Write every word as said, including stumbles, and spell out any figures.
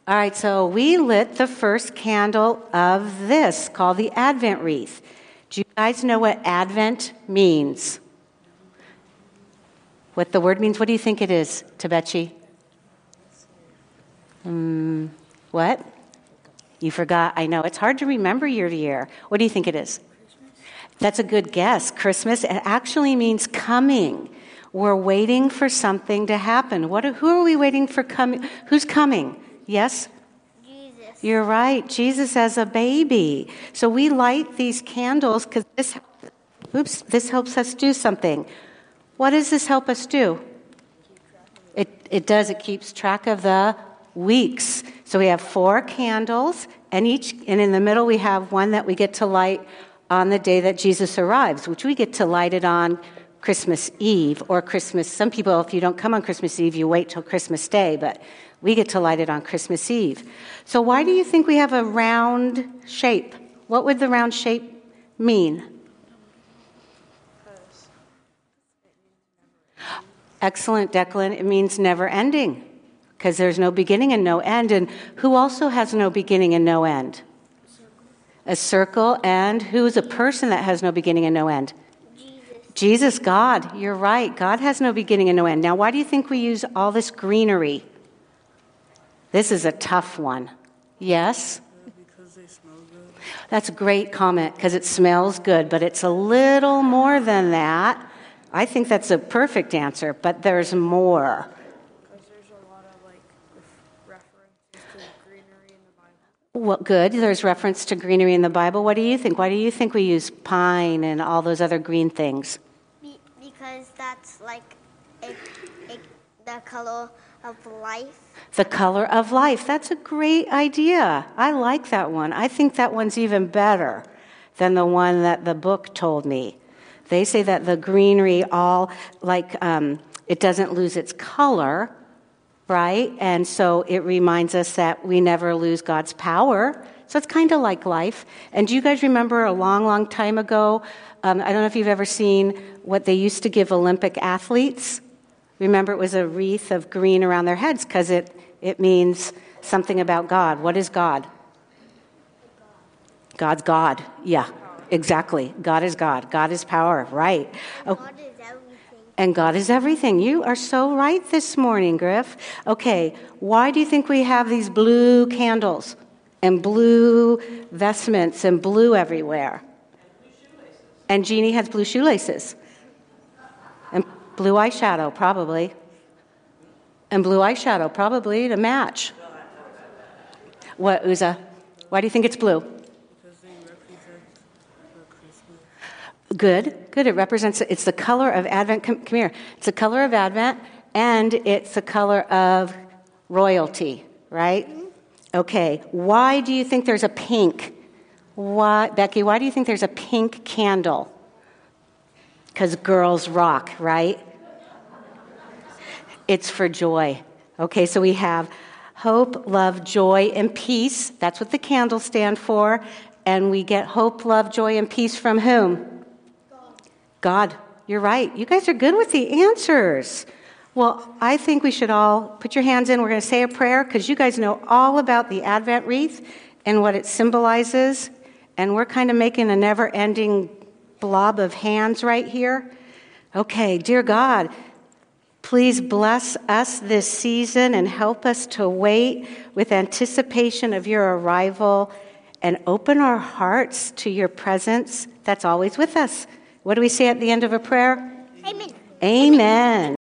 All right, so we lit the first candle of this called the Advent wreath. Do you guys know what Advent means? What the word means? What do you think it is, Tabechi? Um, what? You forgot. I know. It's hard to remember year to year. What do you think it is? Christmas. That's a good guess. Christmas. It actually means coming. We're waiting for something to happen. What? Are, who are we waiting for coming? Who's coming? Yes? Jesus. You're right. Jesus as a baby. So we light these candles because this, oops, this helps us do something. What does this help us do? It, it does. It keeps track of the weeks. So we have four candles, and each, and in the middle we have one that we get to light on the day that Jesus arrives, which we get to light it on Christmas Eve or Christmas. Some people, if you don't come on Christmas Eve, you wait till Christmas Day, but we get to light it on Christmas Eve. So why do you think we have a round shape? What would the round shape mean? Excellent, Declan. It means never ending because there's no beginning and no end. And who also has no beginning and no end? A circle. And who's a person that has no beginning and no end? Jesus. Jesus, God. You're right. God has no beginning and no end. Now, why do you think we use all this greenery? This is a tough one. Yes? Because they smell good. That's a great comment because it smells good, but it's a little more than that. I think that's a perfect answer, but there's more. Because there's a lot of like references to greenery in the Bible. Well, good. There's reference to greenery in the Bible. What do you think? Why do you think we use pine and all those other green things? Be- because that's like a, a, the color of life. The color of life. That's a great idea. I like that one. I think that one's even better than the one that the book told me. They say that the greenery all, like, um, it doesn't lose its color, right? And so it reminds us that we never lose God's power. So it's kind of like life. And do you guys remember a long, long time ago, um, I don't know if you've ever seen what they used to give Olympic athletes. Remember, it was a wreath of green around their heads because it, it means something about God. What is God? God's God, yeah. Exactly. God is God. God is power. Right. God is everything. And God is everything. You are so right this morning, Griff. Okay. Why do you think we have these blue candles and blue vestments and blue everywhere? And Jeannie has blue shoelaces. And blue eyeshadow, probably. And blue eyeshadow, probably, to match. What, Uza? Why do you think it's blue? Good, good. It represents, it's the color of Advent. Come, come here. It's the color of Advent, and it's the color of royalty, right? Okay. Why do you think there's a pink? Why, Becky, why do you think there's a pink candle? Because girls rock, right? It's for joy. Okay, so we have hope, love, joy, and peace. That's what the candles stand for. And we get hope, love, joy, and peace from whom? God, you're right. You guys are good with the answers. Well, I think we should all put your hands in. We're going to say a prayer because you guys know all about the Advent wreath and what it symbolizes. And we're kind of making a never-ending blob of hands right here. Okay, dear God, please bless us this season and help us to wait with anticipation of your arrival and open our hearts to your presence that's always with us. What do we say at the end of a prayer? Amen. Amen.